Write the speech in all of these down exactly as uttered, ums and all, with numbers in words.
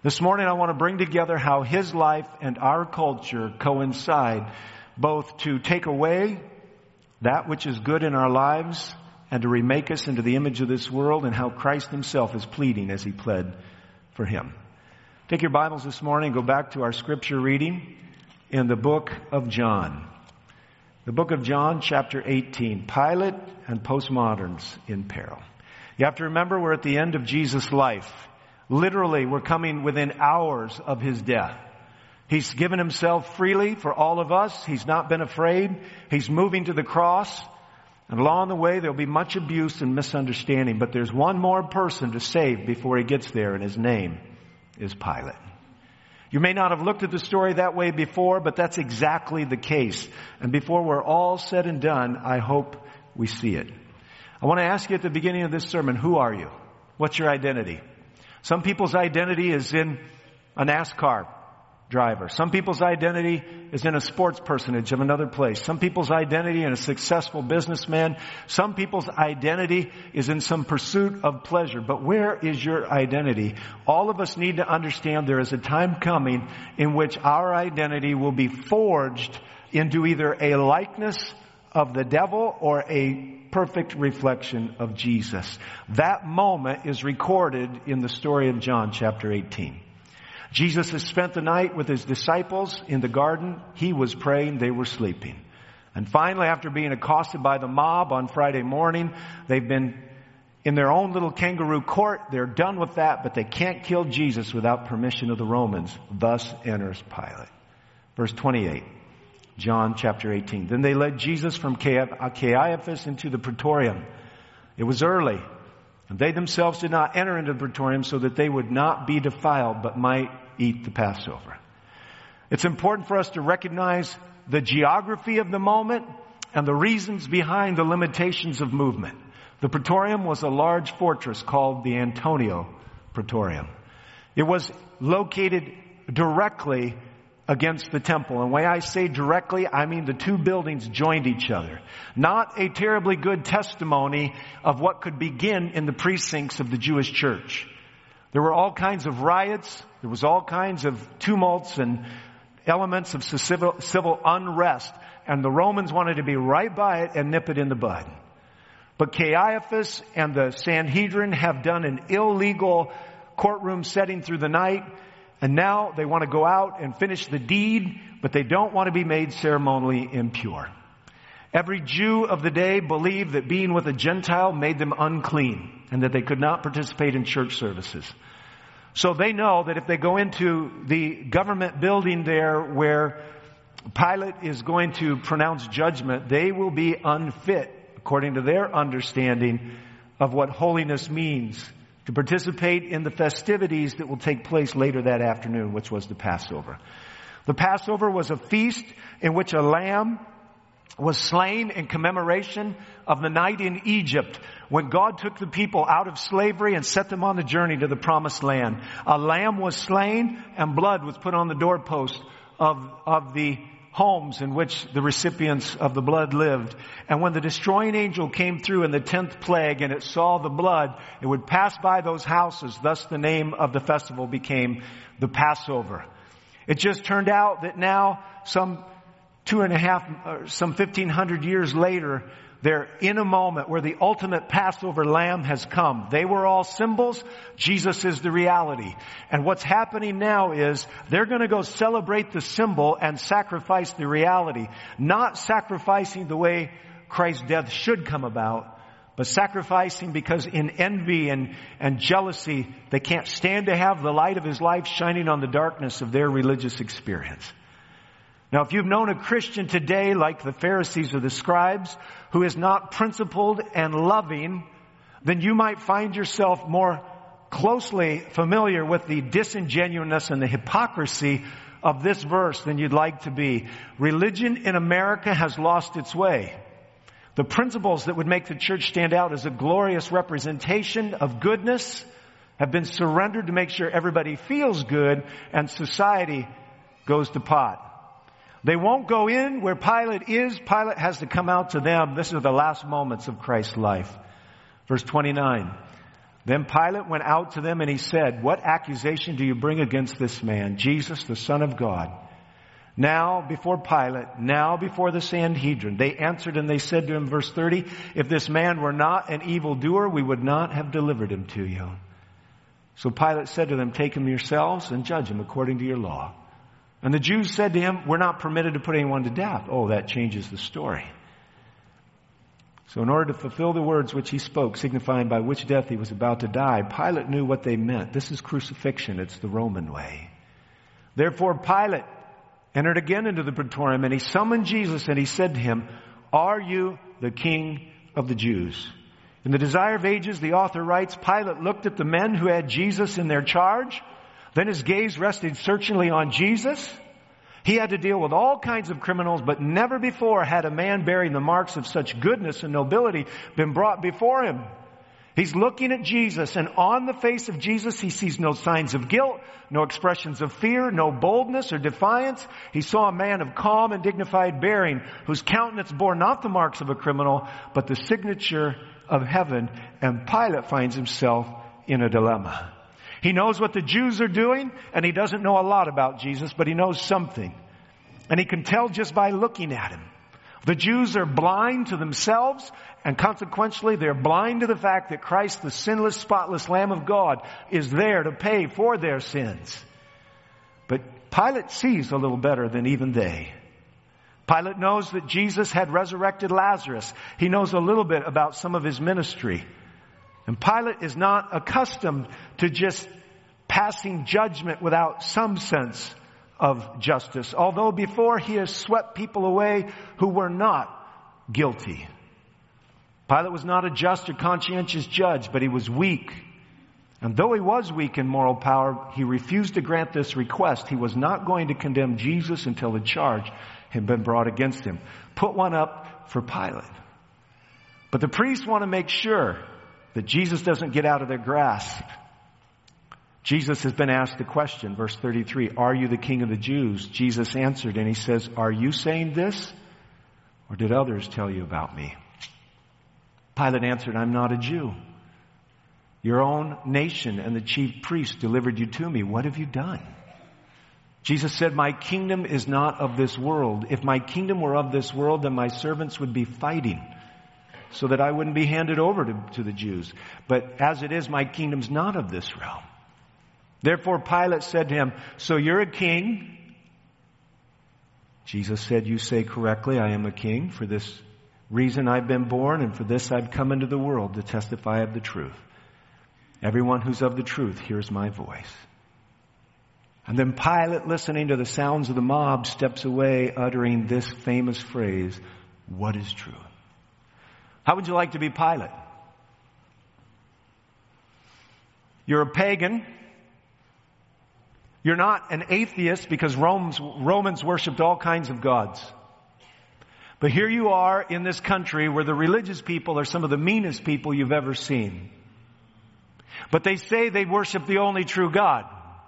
This morning I want to bring together how his life and our culture coincide, both to take away that which is good in our lives and to remake us into the image of this world, and how Christ himself is pleading as he pled for him. Take your Bibles this morning and go back to our scripture reading in the book of John. The book of John, chapter eighteen, Pilate and postmoderns in peril. You have to remember we're at the end of Jesus' life. Literally, we're coming within hours of his death. He's given himself freely for all of us. He's not been afraid. He's moving to the cross. And along the way, there'll be much abuse and misunderstanding. But there's one more person to save before he gets there, and his name is Pilate. You may not have looked at the story that way before, but that's exactly the case. And before we're all said and done, I hope we see it. I want to ask you at the beginning of this sermon, who are you? What's your identity? Some people's identity is in a NASCAR driver. Some people's identity is in a sports personage of another place. Some people's identity in a successful businessman. Some people's identity is in some pursuit of pleasure. But where is your identity? All of us need to understand there is a time coming in which our identity will be forged into either a likeness of the devil or a perfect reflection of Jesus. That moment is recorded in the story of John chapter eighteen. Jesus has spent the night with his disciples in the garden. He was praying, they were sleeping. And finally, after being accosted by the mob on Friday morning, they've been in their own little kangaroo court. They're done with that, but they can't kill Jesus without permission of the Romans. Thus enters Pilate. Verse twenty-eight. John chapter eighteen. Then they led Jesus from Caiaphas into the praetorium. It was early, and they themselves did not enter into the praetorium so that they would not be defiled, but might eat the Passover. It's important for us to recognize the geography of the moment and the reasons behind the limitations of movement. The praetorium was a large fortress called the Antonia Praetorium. It was located directly against the temple. And when I say directly, I mean the two buildings joined each other. Not a terribly good testimony of what could begin in the precincts of the Jewish church. There were all kinds of riots. There was all kinds of tumults and elements of civil, civil unrest. And the Romans wanted to be right by it and nip it in the bud. But Caiaphas and the Sanhedrin have done an illegal courtroom setting through the night. And now they want to go out and finish the deed, but they don't want to be made ceremonially impure. Every Jew of the day believed that being with a Gentile made them unclean and that they could not participate in church services. So they know that if they go into the government building there where Pilate is going to pronounce judgment, they will be unfit, according to their understanding of what holiness means, to participate in the festivities that will take place later that afternoon, which was the Passover. The Passover was a feast in which a lamb was slain in commemoration of the night in Egypt when God took the people out of slavery and set them on the journey to the promised land. A lamb was slain and blood was put on the doorpost of, of the homes in which the recipients of the blood lived. And when the destroying angel came through in the tenth plague and it saw the blood, it would pass by those houses. Thus the name of the festival became the Passover. It just turned out that now, some two and a half, or some fifteen hundred years later, they're in a moment where the ultimate Passover lamb has come. They were all symbols. Jesus is the reality. And what's happening now is they're going to go celebrate the symbol and sacrifice the reality. Not sacrificing the way Christ's death should come about, but sacrificing because in envy and, and jealousy, they can't stand to have the light of his life shining on the darkness of their religious experience. Now, if you've known a Christian today, like the Pharisees or the scribes, who is not principled and loving, then you might find yourself more closely familiar with the disingenuousness and the hypocrisy of this verse than you'd like to be. Religion in America has lost its way. The principles that would make the church stand out as a glorious representation of goodness have been surrendered to make sure everybody feels good and society goes to pot. They won't go in where Pilate is. Pilate has to come out to them. This are the last moments of Christ's life. Verse twenty-nine. Then Pilate went out to them and he said, "What accusation do you bring against this man, Jesus, the Son of God?" Now before Pilate, now before the Sanhedrin, they answered and they said to him, verse thirty, "If this man were not an evildoer, we would not have delivered him to you." So Pilate said to them, "Take him yourselves and judge him according to your law." And the Jews said to him, "We're not permitted to put anyone to death." Oh, that changes the story. So in order to fulfill the words which he spoke, signifying by which death he was about to die, Pilate knew what they meant. This is crucifixion. It's the Roman way. Therefore Pilate entered again into the praetorium, and he summoned Jesus, and he said to him, "Are you the King of the Jews?" In the Desire of Ages, the author writes, Pilate looked at the men who had Jesus in their charge. Then his gaze rested searchingly on Jesus. He had to deal with all kinds of criminals, but never before had a man bearing the marks of such goodness and nobility been brought before him. He's looking at Jesus, and on the face of Jesus he sees no signs of guilt, no expressions of fear, no boldness or defiance. He saw a man of calm and dignified bearing, whose countenance bore not the marks of a criminal, but the signature of heaven. And Pilate finds himself in a dilemma. He knows what the Jews are doing, and he doesn't know a lot about Jesus, but he knows something. And he can tell just by looking at him. The Jews are blind to themselves, and consequently they're blind to the fact that Christ, the sinless, spotless Lamb of God, is there to pay for their sins. But Pilate sees a little better than even they. Pilate knows that Jesus had resurrected Lazarus. He knows a little bit about some of his ministry. And Pilate is not accustomed to just passing judgment without some sense of justice, although before he has swept people away who were not guilty. Pilate was not a just or conscientious judge, but he was weak. And though he was weak in moral power, he refused to grant this request. He was not going to condemn Jesus until the charge had been brought against him. Put one up for Pilate. But the priests want to make sure that Jesus doesn't get out of their grasp. Jesus has been asked a question, verse thirty-three, "Are you the King of the Jews?" Jesus answered and he says, "Are you saying this, or did others tell you about me?" Pilate answered, "I'm not a Jew. Your own nation and the chief priests delivered you to me. What have you done?" Jesus said, "My kingdom is not of this world. If my kingdom were of this world, then my servants would be fighting, so that I wouldn't be handed over to, to the Jews. But as it is, my kingdom's not of this realm." Therefore Pilate said to him, "So you're a king?" Jesus said, "You say correctly, I am a king. For this reason I've been born, and for this I've come into the world, to testify of the truth. Everyone who's of the truth hears my voice." And then Pilate, listening to the sounds of the mob, steps away, uttering this famous phrase, "What is true?" How would you like to be Pilate? You're a pagan. You're not an atheist, because Romans, Romans worshipped all kinds of gods. But here you are in this country where the religious people are some of the meanest people you've ever seen. But they say they worship the only true God.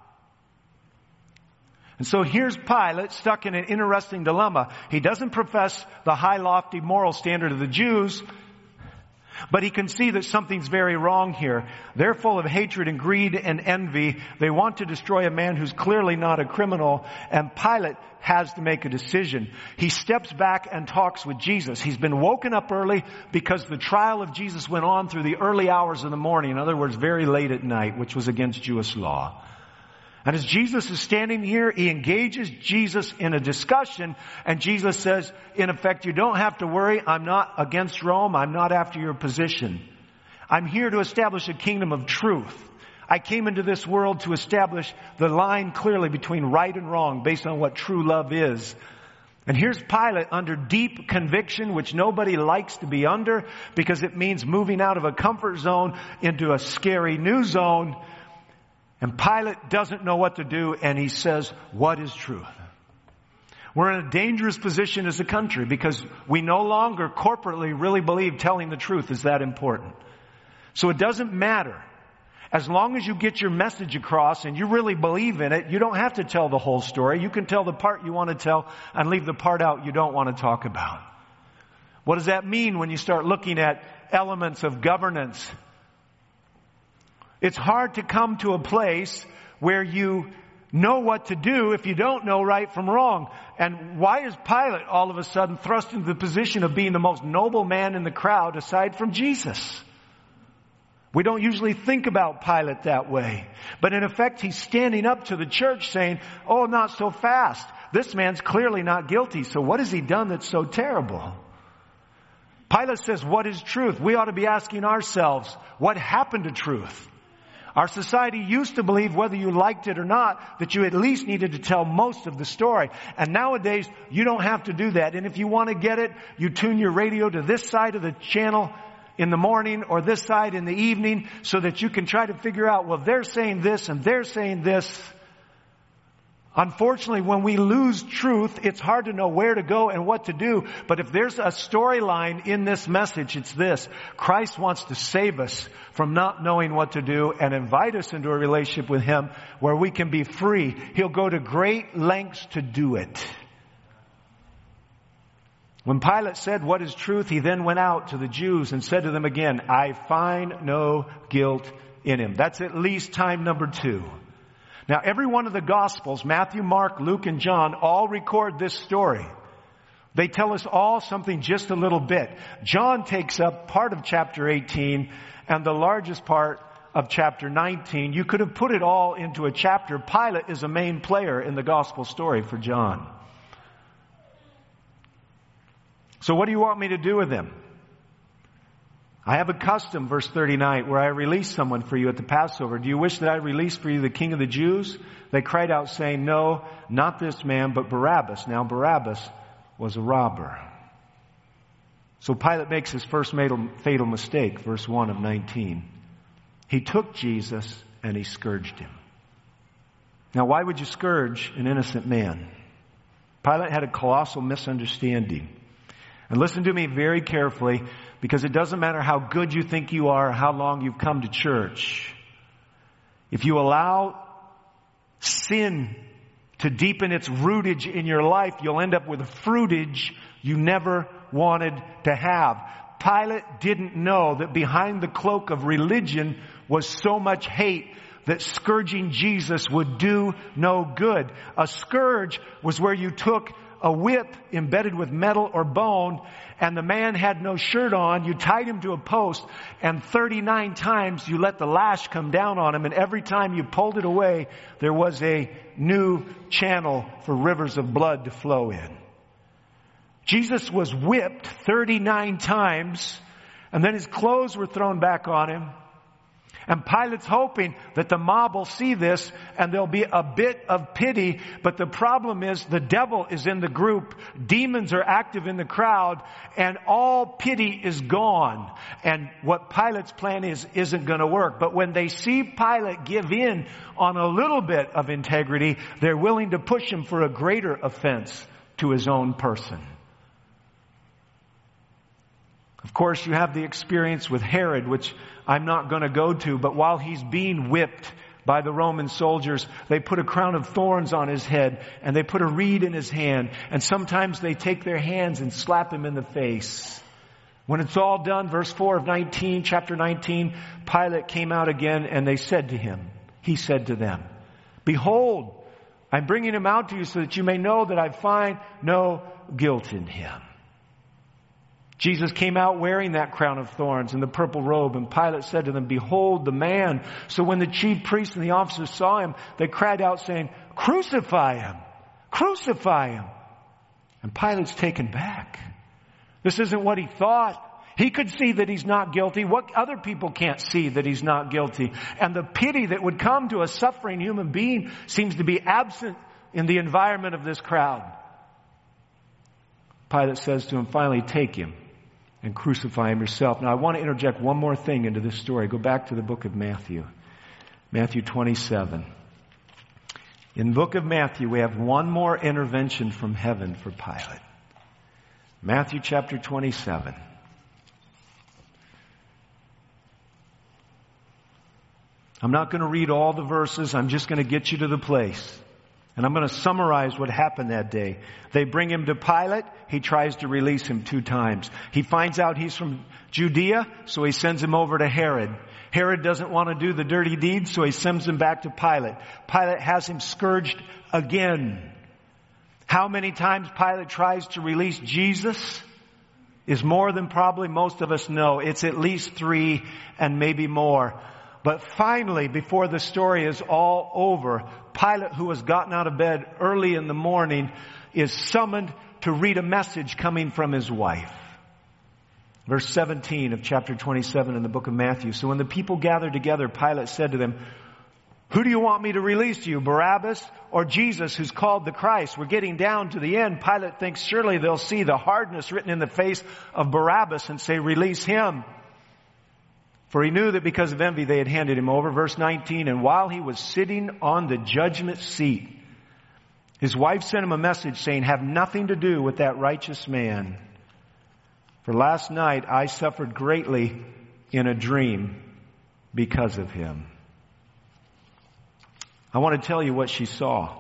And so here's Pilate stuck in an interesting dilemma. He doesn't profess the high, lofty moral standard of the Jews, but he can see that something's very wrong here. They're full of hatred and greed and envy. They want to destroy a man who's clearly not a criminal, and Pilate has to make a decision. He steps back and talks with Jesus. He's been woken up early because the trial of Jesus went on through the early hours of the morning. In other words, very late at night, which was against Jewish law. And as Jesus is standing here, he engages Jesus in a discussion, and Jesus says, in effect, you don't have to worry. I'm not against Rome. I'm not after your position. I'm here to establish a kingdom of truth. I came into this world to establish the line clearly between right and wrong based on what true love is. And here's Pilate under deep conviction, which nobody likes to be under, because it means moving out of a comfort zone into a scary new zone. And Pilate doesn't know what to do, and he says, what is truth? We're in a dangerous position as a country because we no longer corporately really believe telling the truth is that important. So it doesn't matter. As long as you get your message across and you really believe in it, you don't have to tell the whole story. You can tell the part you want to tell and leave the part out you don't want to talk about. What does that mean when you start looking at elements of governance? It's hard to come to a place where you know what to do if you don't know right from wrong. And why is Pilate all of a sudden thrust into the position of being the most noble man in the crowd aside from Jesus? We don't usually think about Pilate that way. But in effect, he's standing up to the church saying, oh, not so fast. This man's clearly not guilty. So what has he done that's so terrible? Pilate says, what is truth? We ought to be asking ourselves, what happened to truth? Our society used to believe, whether you liked it or not, that you at least needed to tell most of the story. And nowadays, you don't have to do that. And if you want to get it, you tune your radio to this side of the channel in the morning or this side in the evening so that you can try to figure out, well, they're saying this and they're saying this. Unfortunately, when we lose truth, it's hard to know where to go and what to do. But if there's a storyline in this message, it's this. Christ wants to save us from not knowing what to do and invite us into a relationship with Him where we can be free. He'll go to great lengths to do it. When Pilate said, what is truth? He then went out to the Jews and said to them again, I find no guilt in him. That's at least time number two. Now, every one of the Gospels, Matthew, Mark, Luke, and John, all record this story. They tell us all something just a little bit. John takes up part of chapter eighteen and the largest part of chapter nineteen. You could have put it all into a chapter. Pilate is a main player in the Gospel story for John. So what do you want me to do with him? I have a custom, verse thirty-nine, where I release someone for you at the Passover. Do you wish that I release for you the King of the Jews? They cried out saying, no, not this man, but Barabbas. Now Barabbas was a robber. So Pilate makes his first fatal mistake, verse one of nineteen. He took Jesus and he scourged him. Now why would you scourge an innocent man? Pilate had a colossal misunderstanding. And listen to me very carefully, because it doesn't matter how good you think you are, or how long you've come to church. If you allow sin to deepen its rootage in your life, you'll end up with a fruitage you never wanted to have. Pilate didn't know that behind the cloak of religion was so much hate that scourging Jesus would do no good. A scourge was where you took a whip embedded with metal or bone, and the man had no shirt on. You tied him to a post, and thirty-nine times you let the lash come down on him, and every time you pulled it away, there was a new channel for rivers of blood to flow in. Jesus was whipped thirty-nine times, and then his clothes were thrown back on him. And Pilate's hoping that the mob will see this and there'll be a bit of pity. But the problem is the devil is in the group. Demons are active in the crowd, and all pity is gone. And what Pilate's plan is isn't going to work. But when they see Pilate give in on a little bit of integrity, they're willing to push him for a greater offense to his own person. Of course, you have the experience with Herod, which I'm not going to go to, but while he's being whipped by the Roman soldiers, they put a crown of thorns on his head, and they put a reed in his hand, and sometimes they take their hands and slap him in the face. When it's all done, verse four of nineteen, chapter nineteen, Pilate came out again, and they said to him, he said to them, behold, I'm bringing him out to you so that you may know that I find no guilt in him. Jesus came out wearing that crown of thorns and the purple robe, and Pilate said to them, behold the man. So when the chief priests and the officers saw him, they cried out saying, crucify him, crucify him. And Pilate's taken back. This isn't what he thought. He could see that he's not guilty. What other people can't see that he's not guilty? And the pity that would come to a suffering human being seems to be absent in the environment of this crowd. Pilate says to him, finally, take him and crucify him yourself. Now, I want to interject one more thing into this story. Go back to the book of Matthew. Matthew twenty-seven. In the book of Matthew, we have one more intervention from heaven for Pilate. Matthew chapter twenty-seven. I'm not going to read all the verses. I'm just going to get you to the place. And I'm going to summarize what happened that day. They bring him to Pilate. He tries to release him two times. He finds out he's from Judea, so he sends him over to Herod. Herod doesn't want to do the dirty deed, so he sends him back to Pilate. Pilate has him scourged again. How many times Pilate tries to release Jesus is more than probably most of us know. It's at least three and maybe more. But finally, before the story is all over, Pilate, who has gotten out of bed early in the morning, is summoned to read a message coming from his wife. Verse seventeen of chapter twenty-seven in the book of Matthew. So when the people gathered together, Pilate said to them, "Who do you want me to release to you, Barabbas or Jesus, who's called the Christ?" We're getting down to the end. Pilate thinks surely they'll see the hardness written in the face of Barabbas and say, "Release him." For he knew that because of envy they had handed him over. Verse nineteen, and while he was sitting on the judgment seat, his wife sent him a message saying, "Have nothing to do with that righteous man. For last night I suffered greatly in a dream because of him." I want to tell you what she saw.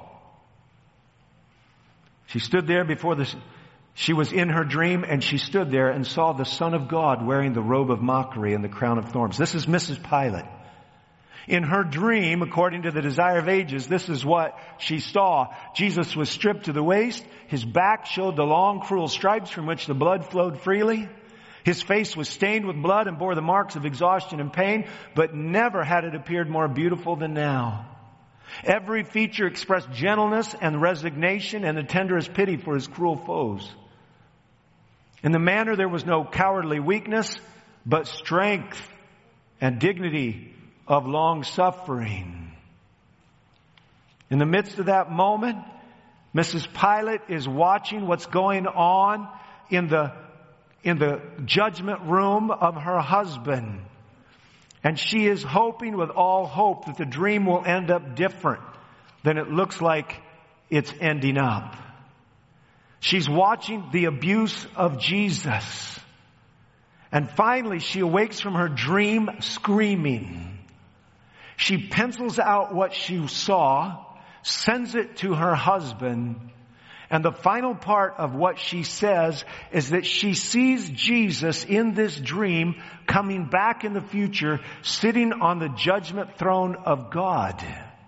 She stood there before the, she was in her dream, and she stood there and saw the Son of God wearing the robe of mockery and the crown of thorns. This is Missus Pilate. In her dream, according to the Desire of Ages, this is what she saw. Jesus was stripped to the waist. His back showed the long, cruel stripes from which the blood flowed freely. His face was stained with blood and bore the marks of exhaustion and pain, but never had it appeared more beautiful than now. Every feature expressed gentleness and resignation and the tenderest pity for his cruel foes. In the manner there was no cowardly weakness, but strength and dignity of long suffering. In the midst of that moment, Missus Pilate is watching what's going on in the, in the judgment room of her husband. And she is hoping with all hope that the dream will end up different than it looks like it's ending up. She's watching the abuse of Jesus. And finally, she awakes from her dream screaming. She pencils out what she saw, sends it to her husband, and the final part of what she says is that she sees Jesus in this dream coming back in the future, sitting on the judgment throne of God.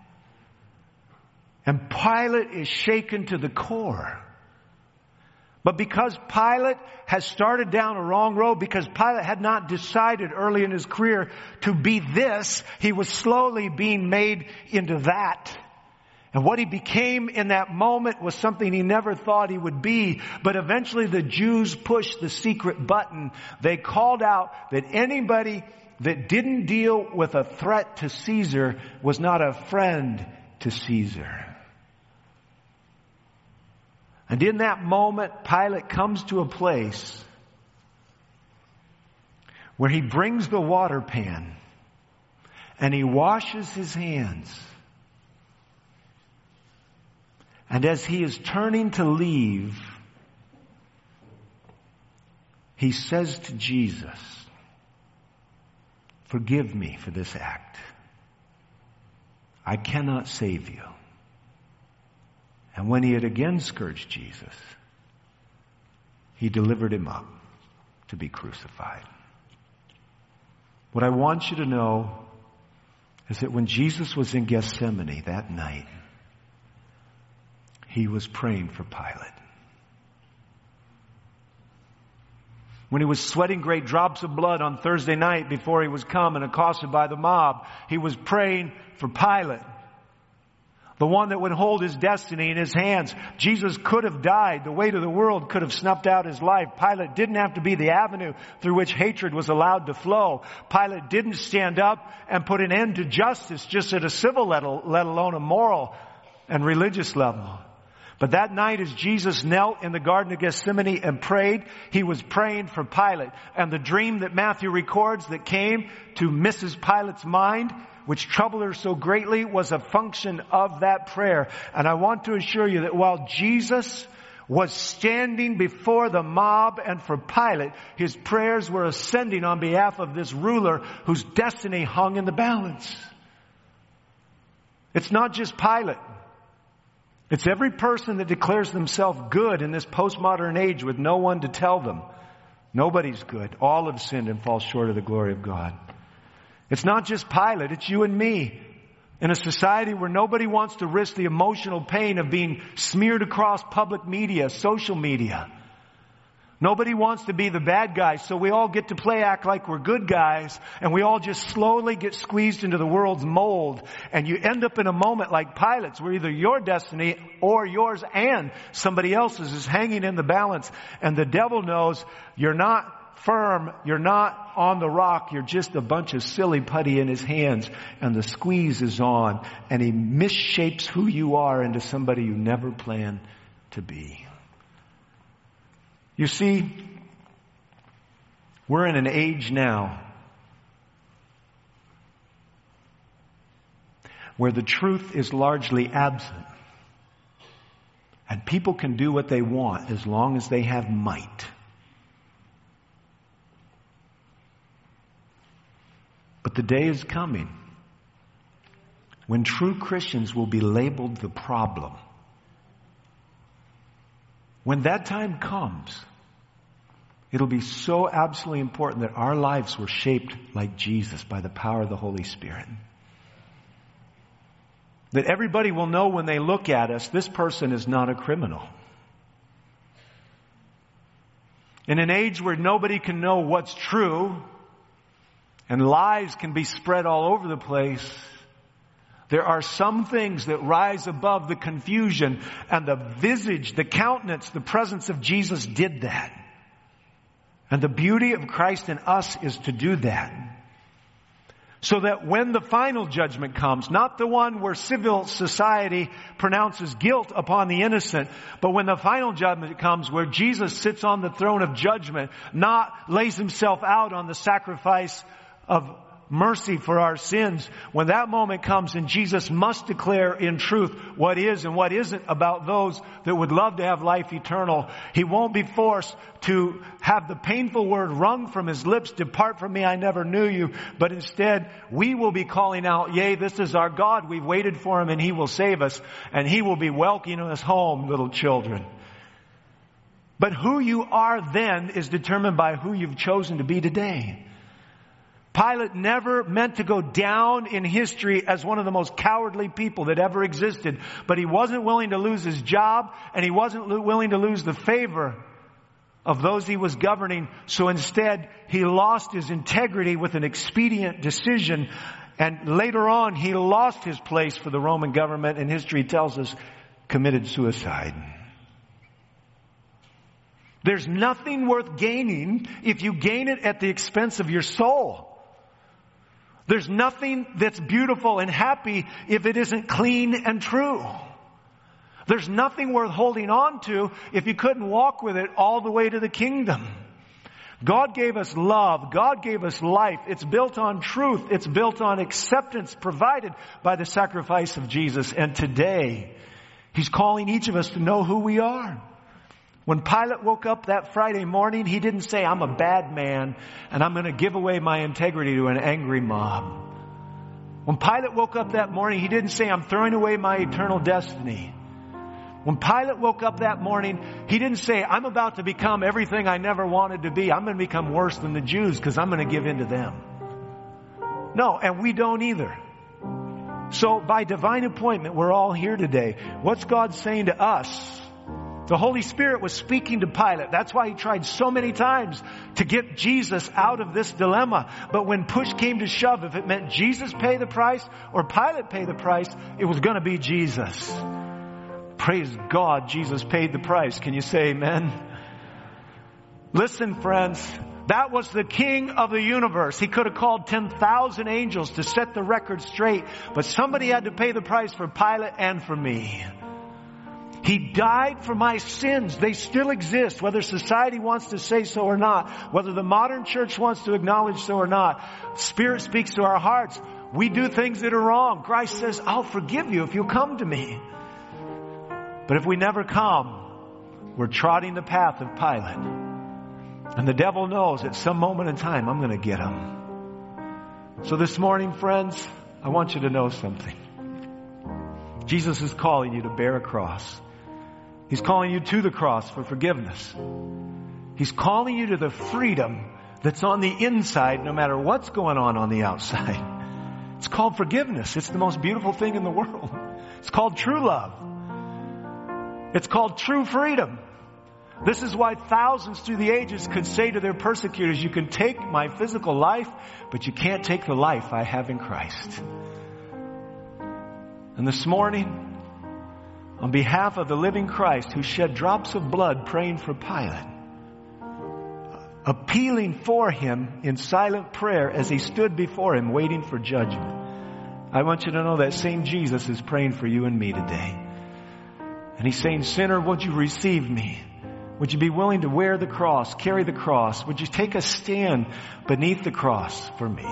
And Pilate is shaken to the core. But because Pilate has started down a wrong road, because Pilate had not decided early in his career to be this, he was slowly being made into that. And what he became in that moment was something he never thought he would be. But eventually the Jews pushed the secret button. They called out that anybody that didn't deal with a threat to Caesar was not a friend to Caesar. And in that moment, Pilate comes to a place where he brings the water pan and he washes his hands. And as he is turning to leave, he says to Jesus, "Forgive me for this act. I cannot save you." And when he had again scourged Jesus, he delivered him up to be crucified. What I want you to know is that when Jesus was in Gethsemane that night, he was praying for Pilate. When he was sweating great drops of blood on Thursday night before he was come and accosted by the mob, he was praying for Pilate, the one that would hold his destiny in his hands. Jesus could have died. The weight of the world could have snuffed out his life. Pilate didn't have to be the avenue through which hatred was allowed to flow. Pilate didn't stand up and put an end to justice just at a civil level, let alone a moral and religious level. But that night as Jesus knelt in the Garden of Gethsemane and prayed, he was praying for Pilate. And the dream that Matthew records that came to Missus Pilate's mind, which troubled her so greatly, was a function of that prayer. And I want to assure you that while Jesus was standing before the mob and for Pilate, his prayers were ascending on behalf of this ruler whose destiny hung in the balance. It's not just Pilate. It's every person that declares themselves good in this postmodern age with no one to tell them. Nobody's good. All have sinned and fall short of the glory of God. It's not just Pilate, it's you and me. In a society where nobody wants to risk the emotional pain of being smeared across public media, social media. Nobody wants to be the bad guy, so we all get to play act like we're good guys, and we all just slowly get squeezed into the world's mold. And you end up in a moment like Pilate's, where either your destiny or yours and somebody else's is hanging in the balance. And the devil knows you're not firm, you're not on the rock, you're just a bunch of silly putty in his hands. And the squeeze is on, and he misshapes who you are into somebody you never planned to be. You see, we're in an age now where the truth is largely absent. And people can do what they want as long as they have might. But the day is coming when true Christians will be labeled the problem. When that time comes, it'll be so absolutely important that our lives were shaped like Jesus by the power of the Holy Spirit. That everybody will know when they look at us, this person is not a criminal. In an age where nobody can know what's true and lies can be spread all over the place, there are some things that rise above the confusion, and the visage, the countenance, the presence of Jesus did that. And the beauty of Christ in us is to do that. So that when the final judgment comes, not the one where civil society pronounces guilt upon the innocent, but when the final judgment comes where Jesus sits on the throne of judgment, not lays himself out on the sacrifice of mercy for our sins, when that moment comes and Jesus must declare in truth what is and what isn't about those that would love to have life eternal, he won't be forced to have the painful word wrung from his lips, "Depart from me, I never knew you." But instead, we will be calling out, "Yea, this is our God. We've waited for him and he will save us, and he will be welcoming us home, little children." But who you are then is determined by who you've chosen to be today. Pilate never meant to go down in history as one of the most cowardly people that ever existed. But he wasn't willing to lose his job, and he wasn't willing to lose the favor of those he was governing. So instead, he lost his integrity with an expedient decision. And later on, he lost his place for the Roman government, and history tells us committed suicide. There's nothing worth gaining if you gain it at the expense of your soul. There's nothing that's beautiful and happy if it isn't clean and true. There's nothing worth holding on to if you couldn't walk with it all the way to the kingdom. God gave us love. God gave us life. It's built on truth. It's built on acceptance provided by the sacrifice of Jesus. And today, he's calling each of us to know who we are. When Pilate woke up that Friday morning, he didn't say, "I'm a bad man and I'm going to give away my integrity to an angry mob." When Pilate woke up that morning, he didn't say, "I'm throwing away my eternal destiny." When Pilate woke up that morning, he didn't say, "I'm about to become everything I never wanted to be. I'm going to become worse than the Jews because I'm going to give in to them." No, and we don't either. So by divine appointment, we're all here today. What's God saying to us? The Holy Spirit was speaking to Pilate. That's why he tried so many times to get Jesus out of this dilemma. But when push came to shove, if it meant Jesus pay the price or Pilate pay the price, it was going to be Jesus. Praise God, Jesus paid the price. Can you say amen? Listen, friends, that was the King of the universe. He could have called ten thousand angels to set the record straight, but somebody had to pay the price for Pilate and for me. He died for my sins. They still exist, whether society wants to say so or not, whether the modern church wants to acknowledge so or not. Spirit speaks to our hearts. We do things that are wrong. Christ says, "I'll forgive you if you'll come to me." But if we never come, we're trotting the path of Pilate. And the devil knows at some moment in time, I'm going to get him. So this morning, friends, I want you to know something. Jesus is calling you to bear a cross. He's calling you to the cross for forgiveness. He's calling you to the freedom that's on the inside no matter what's going on on the outside. It's called forgiveness. It's the most beautiful thing in the world. It's called true love. It's called true freedom. This is why thousands through the ages could say to their persecutors, you can take my physical life, but you can't take the life I have in Christ. And this morning, on behalf of the living Christ who shed drops of blood praying for Pilate, appealing for him in silent prayer as he stood before him waiting for judgment, I want you to know that same Jesus is praying for you and me today. And he's saying, sinner, would you receive me? Would you be willing to wear the cross, carry the cross? Would you take a stand beneath the cross for me?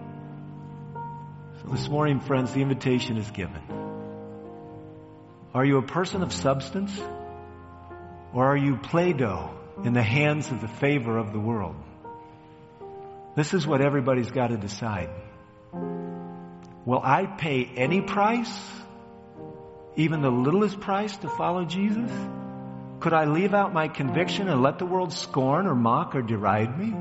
So this morning, friends, the invitation is given. Are you a person of substance? Or are you Play-Doh in the hands of the favor of the world? This is what everybody's got to decide. Will I pay any price, even the littlest price, to follow Jesus? Could I leave out my conviction and let the world scorn or mock or deride me?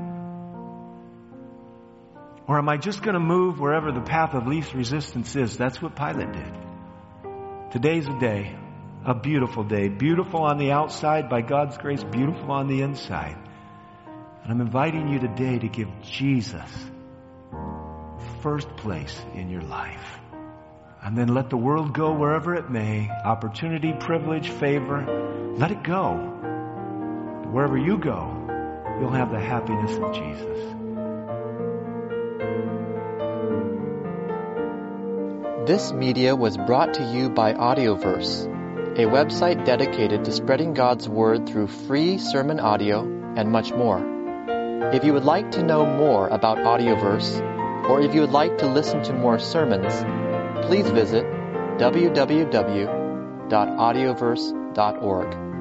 Or am I just going to move wherever the path of least resistance is? That's what Pilate did. Today's a day, a beautiful day. Beautiful on the outside, by God's grace, beautiful on the inside. And I'm inviting you today to give Jesus first place in your life. And then let the world go wherever it may. Opportunity, privilege, favor. Let it go. Wherever you go, you'll have the happiness of Jesus. This media was brought to you by Audioverse, a website dedicated to spreading God's Word through free sermon audio and much more. If you would like to know more about Audioverse, or if you would like to listen to more sermons, please visit w w w dot audioverse dot org.